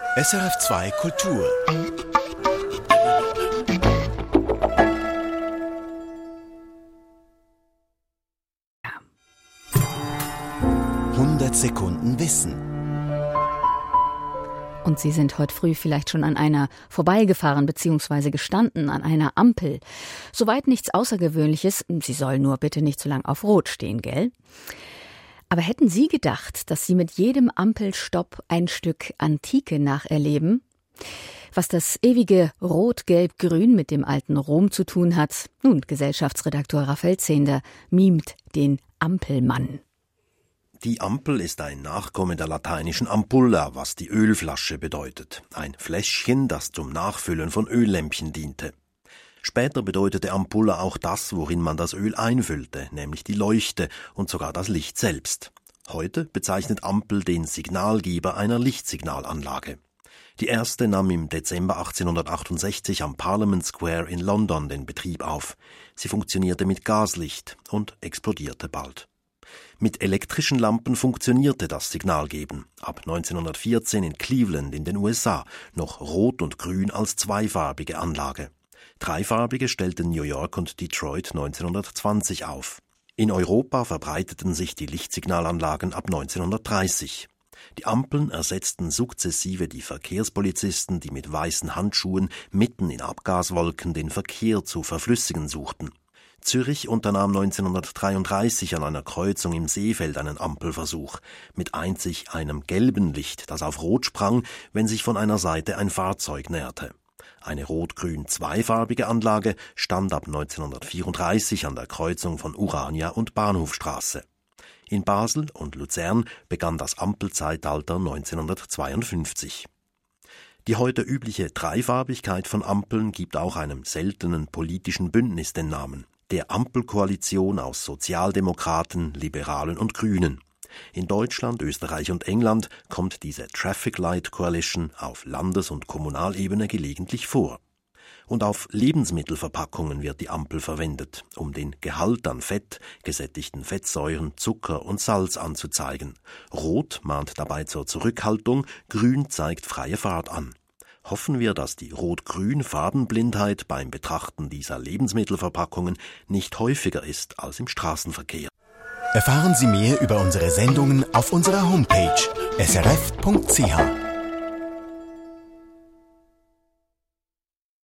SRF2 Kultur. Ja. 100 Sekunden Wissen. Und Sie sind heute früh vielleicht schon an einer vorbeigefahren bzw. gestanden, an einer Ampel. Soweit nichts Außergewöhnliches. Sie sollen nur bitte nicht zu lang auf Rot stehen, gell? Aber hätten Sie gedacht, dass Sie mit jedem Ampelstopp ein Stück Antike nacherleben? Was das ewige Rot-Gelb-Grün mit dem alten Rom zu tun hat? Nun, Gesellschaftsredakteur Raphael Zehnder mimt den Ampelmann. Die Ampel ist ein Nachkomme der lateinischen Ampulla, was die Ölflasche bedeutet. Ein Fläschchen, das zum Nachfüllen von Öllämpchen diente. Später bedeutete Ampulla auch das, worin man das Öl einfüllte, nämlich die Leuchte und sogar das Licht selbst. Heute bezeichnet Ampel den Signalgeber einer Lichtsignalanlage. Die erste nahm im Dezember 1868 am Parliament Square in London den Betrieb auf. Sie funktionierte mit Gaslicht und explodierte bald. Mit elektrischen Lampen funktionierte das Signalgeben. Ab 1914 in Cleveland in den USA noch Rot und Grün als zweifarbige Anlage. Dreifarbige stellten New York und Detroit 1920 auf. In Europa verbreiteten sich die Lichtsignalanlagen ab 1930. Die Ampeln ersetzten sukzessive die Verkehrspolizisten, die mit weißen Handschuhen mitten in Abgaswolken den Verkehr zu verflüssigen suchten. Zürich unternahm 1933 an einer Kreuzung im Seefeld einen Ampelversuch, mit einzig einem gelben Licht, das auf Rot sprang, wenn sich von einer Seite ein Fahrzeug näherte. Eine rot-grün zweifarbige Anlage stand ab 1934 an der Kreuzung von Urania und Bahnhofstraße. In Basel und Luzern begann das Ampelzeitalter 1952. Die heute übliche Dreifarbigkeit von Ampeln gibt auch einem seltenen politischen Bündnis den Namen: der Ampelkoalition aus Sozialdemokraten, Liberalen und Grünen. In Deutschland, Österreich und England kommt diese Traffic Light Coalition auf Landes- und Kommunalebene gelegentlich vor. Und auf Lebensmittelverpackungen wird die Ampel verwendet, um den Gehalt an Fett, gesättigten Fettsäuren, Zucker und Salz anzuzeigen. Rot mahnt dabei zur Zurückhaltung, Grün zeigt freie Fahrt an. Hoffen wir, dass die Rot-Grün-Farbenblindheit beim Betrachten dieser Lebensmittelverpackungen nicht häufiger ist als im Straßenverkehr. Erfahren Sie mehr über unsere Sendungen auf unserer Homepage srf.ch.